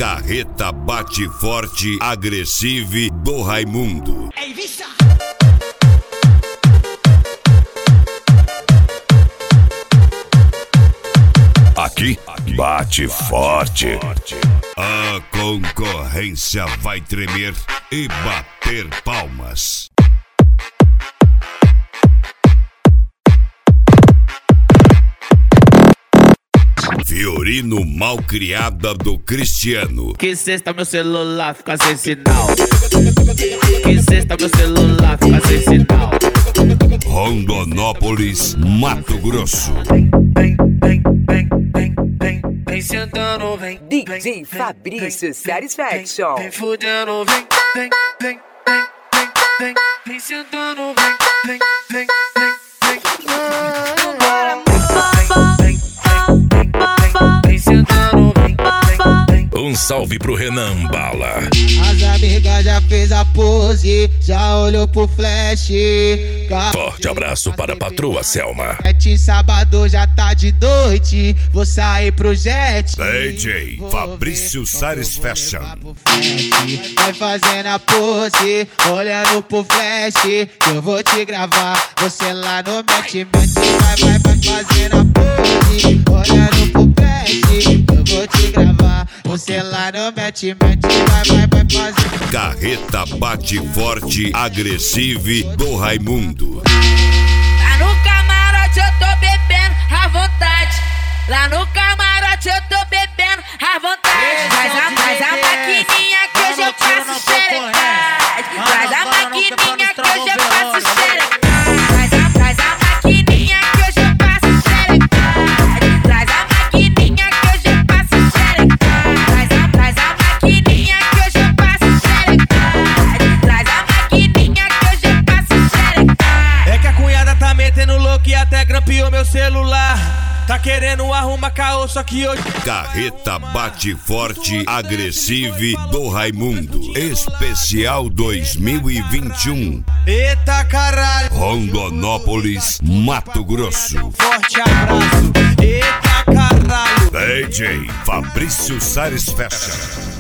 Carreta bate forte, agressive do Raimundo. Aqui bate forte. A concorrência vai tremer e bater palmas. Fiorino Malcriada do Cristiano. Que sexta meu celular fica sem sinal. Que sexta meu celular fica sem sinal. Rondonópolis, Mato Grosso. Vem sentando, vem. DJ Fabrício Satisfaction. Vem fudendo, vem sentando, vem. Vem sentando, vem. Um salve pro Renan Bala. As amigas já fez a pose, já olhou pro flash. Forte abraço para a patroa Selma. Sábado já tá de noite, vou sair pro jet. DJ Fabrício Satisfaction. Vai fazendo a pose, olhando pro flash, que eu vou te gravar. Você lá no mete, vai fazendo a pose, olhando pro flash, que eu vou te gravar. Você lá no mete, vai fazer. Carreta bate forte, agressive do Raimundo. Lá no camarote eu tô bebendo à vontade. Lá no camarote eu tô bebendo à vontade. Traz a maquininha que hoje eu faço xerecade. Traz a maquininha que hoje eu faço xerecade. Traz a maquininha que hoje eu faço xerecade. Traz a maquininha que hoje eu faço xerecade. Traz a maquininha que hoje eu faço xerecade. Traz a maquininha que hoje eu faço xerecade. É que a cunhada tá metendo louco e até grampeou meu celular. Tá querendo arrumar caô, só que hoje... Carreta bate forte, agressive do Raimundo. Especial 2021. Eita caralho. Rondonópolis, Mato Grosso. Forte abraço. Eita caralho. DJ Fabrício Satisfaction.